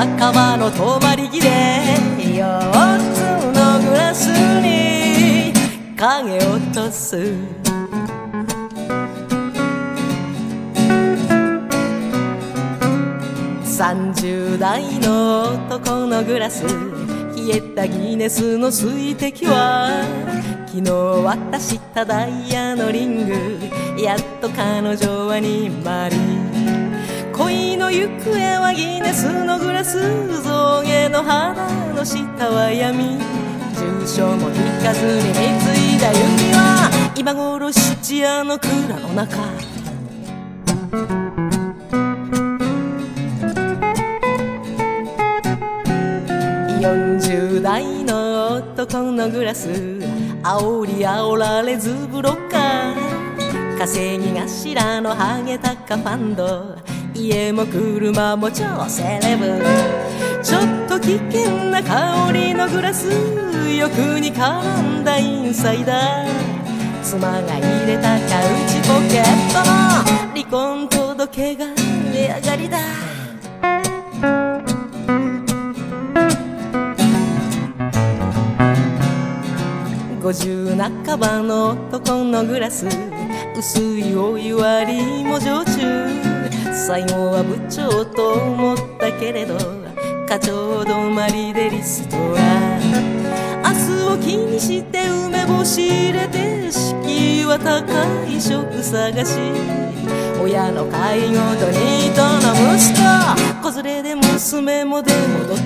酒場の泊まり木で4つのグラスに影を落とす30代の男のグラス、冷えたギネスの水滴は昨日渡したダイヤのリング、やっと彼女はにまり、恋の行方はギネスのグラス、象牙の花の下は闇、住所も聞かずに貢いだ指は今頃質屋の蔵の中。40代の男のグラス、煽り煽られずブロッカー、稼ぎ頭のハゲタカファンド、家も車も超セレブ、ちょっと危険な香りのグラス、欲に絡んだインサイダー、妻が入れたカウチポケットの離婚届が値上がりだ。50半ばの男のグラス、薄いお湯割りも焼酎、最後は部長と思ったけれど課長止まりでリストラ、明日を気にして梅干し入れて、敷居は高い職探し、親の介護とニートの息子、子連れで娘も出戻った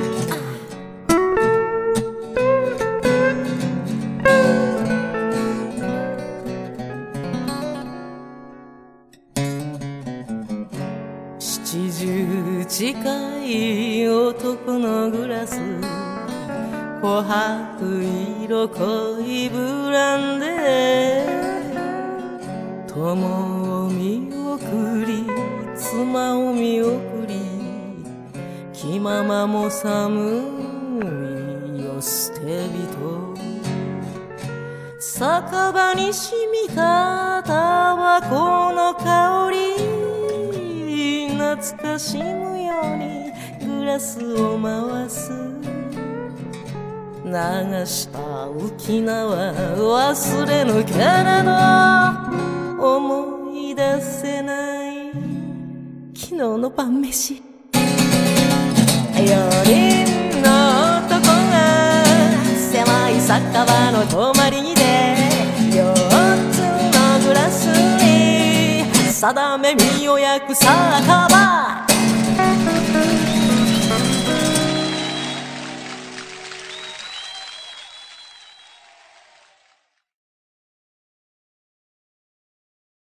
。70近い男のグラス、琥珀色濃いブランデー、友を見送り妻を見送り、気ままも寒いよ捨て人、酒場に染みたタバコの香り、懐かしむようにグラスを回す、流した浮縄忘れぬけれど思い出せない昨日の晩飯。4人の男が狭い酒場の泊まり木で4つのグラスに定め身を焼く酒場。